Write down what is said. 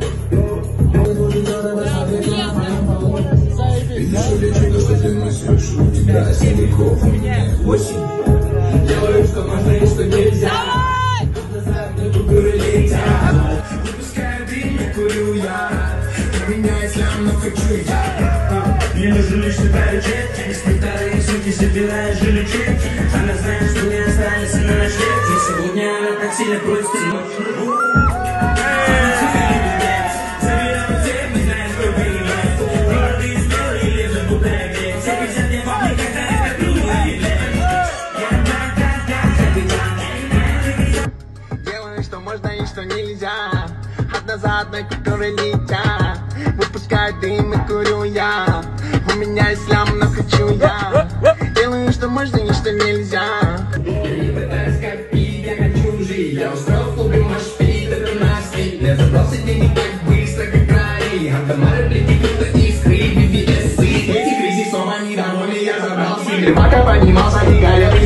Делаю, что можно и что нельзя. Назад на купюры летят. Выпускаю дым, не курю я. У меня ислам, но хочу я. Мне нужен лишь бюджет. Испытали суки, собирая жиличек. Она знает, что не остались на ночлег. Но сегодня она так сильно просит. Что можно и что нельзя. Одна за одной купюры летят. Выпускаю дым и курю я. У меня ислам, но хочу я. Делаю, что можно и что нельзя. Я не пытаюсь копить, я хочу жить. Я устроил в клубе машпит, это наш стиль. Я забрался денег так быстро, как рари. Автоматы плети, кто-то искры, BBS. Эти кризисом они довольны, я забрал стиль. Пока поднимался и горел.